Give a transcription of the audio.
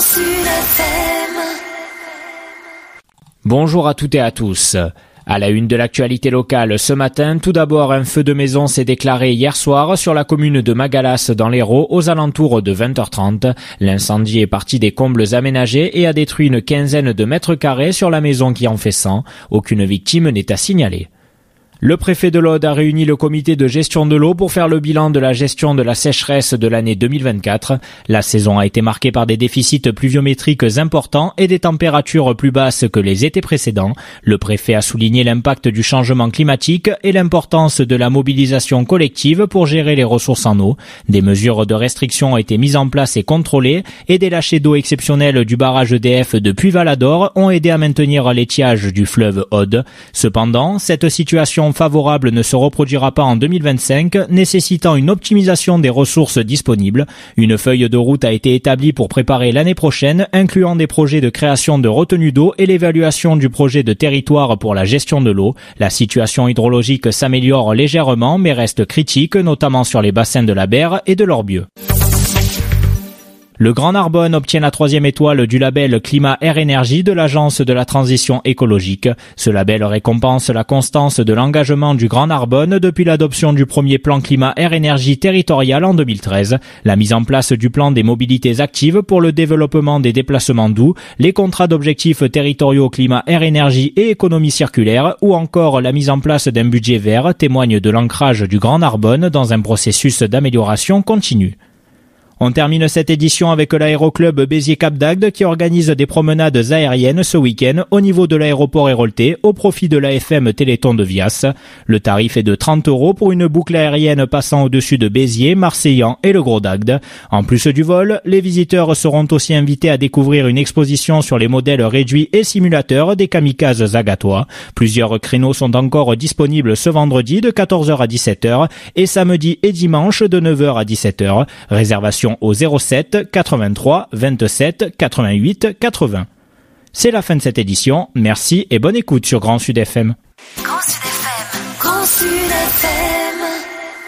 Sud FM. Bonjour à toutes et à tous. À la une de l'actualité locale ce matin, tout d'abord un feu de maison s'est déclaré hier soir sur la commune de Magalas dans l'Hérault aux alentours de 20h30. L'incendie est parti des combles aménagés et a détruit une quinzaine de mètres carrés sur la maison qui en fait 100. Aucune victime n'est à signaler. Le préfet de l'Aude a réuni le comité de gestion de l'eau pour faire le bilan de la gestion de la sécheresse de l'année 2024. La saison a été marquée par des déficits pluviométriques importants et des températures plus basses que les étés précédents. Le préfet a souligné l'impact du changement climatique et l'importance de la mobilisation collective pour gérer les ressources en eau. Des mesures de restriction ont été mises en place et contrôlées et des lâchers d'eau exceptionnels du barrage EDF de Puy-Valador ont aidé à maintenir l'étiage du fleuve Aude. Cependant, cette situation favorable ne se reproduira pas en 2025, nécessitant une optimisation des ressources disponibles. Une feuille de route a été établie pour préparer l'année prochaine, incluant des projets de création de retenues d'eau et l'évaluation du projet de territoire pour la gestion de l'eau. La situation hydrologique s'améliore légèrement, mais reste critique, notamment sur les bassins de la Berre et de l'Orbieu. Le Grand Narbonne obtient la 3e étoile du label Climat Air Énergie de l'Agence de la Transition écologique. Ce label récompense la constance de l'engagement du Grand Narbonne depuis l'adoption du premier plan Climat Air Énergie territorial en 2013, la mise en place du plan des mobilités actives pour le développement des déplacements doux, les contrats d'objectifs territoriaux Climat Air Énergie et économie circulaire ou encore la mise en place d'un budget vert témoignent de l'ancrage du Grand Narbonne dans un processus d'amélioration continue. On termine cette édition avec l'aéroclub Béziers-Cap d'Agde qui organise des promenades aériennes ce week-end au niveau de l'aéroport Héroltais au profit de l'AFM Téléthon de Vias. Le tarif est de 30 € pour une boucle aérienne passant au-dessus de Béziers, Marseillan et le Gros d'Agde. En plus du vol, les visiteurs seront aussi invités à découvrir une exposition sur les modèles réduits et simulateurs des kamikazes agatois. Plusieurs créneaux sont encore disponibles ce vendredi de 14h à 17h et samedi et dimanche de 9h à 17h. Réservation au 07 83 27 88 80. C'est la fin de cette édition. Merci et bonne écoute sur Grand Sud FM. Grand Sud FM. Grand Sud FM.